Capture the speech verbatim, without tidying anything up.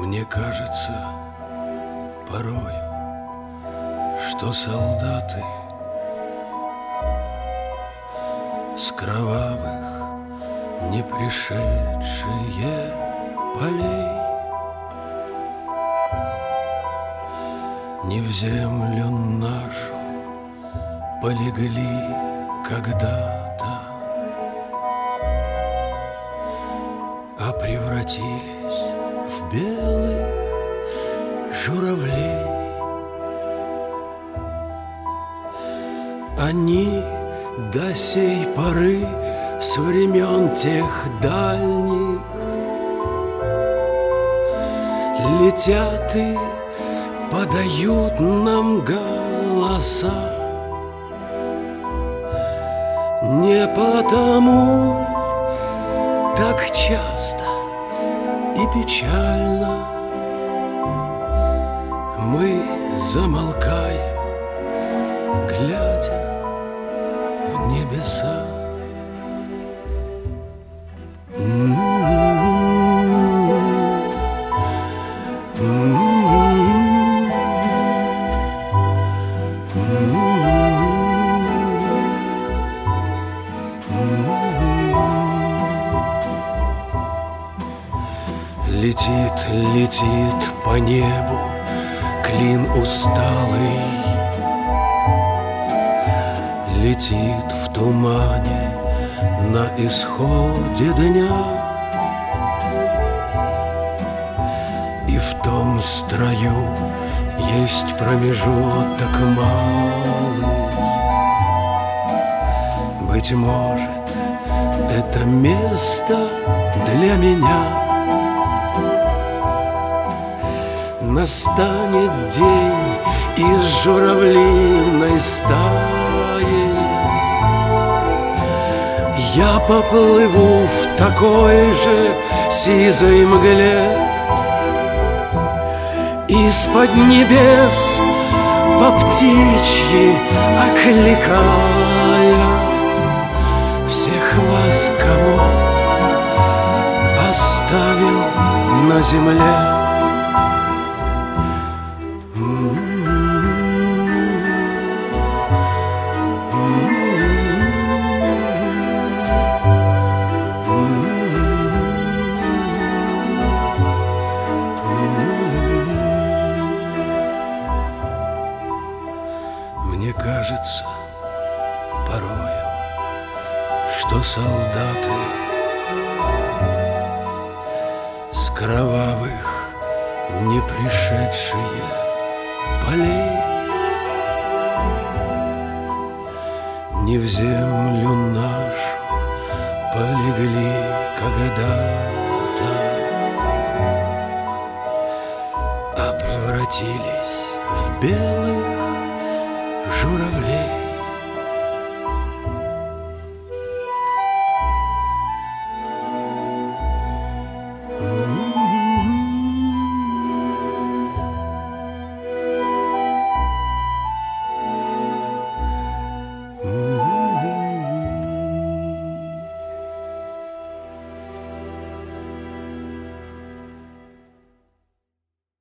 Мне кажется порою, что солдаты с кровавых не пришедшие полей не в землю нашу полегли когда-то, а превратились в белых журавлей. Они до сей поры с времен тех дальних летят и подают нам голоса. Не потому так часто и печально мы замолкаем, глядя в небеса. Летит, летит по небу клин усталый, летит в тумане на исходе дня, и в том строю есть промежуток малый. Быть может, это место для меня. Настанет день из журавлиной стаи, я поплыву в такой же сизой мгле, из-под небес по птичьи окликая всех вас, кого оставил на земле. Мне кажется порою, что солдаты с кровавых не пришедшие полей не в землю нашу полегли когда-то, а превратились в белых журавлей.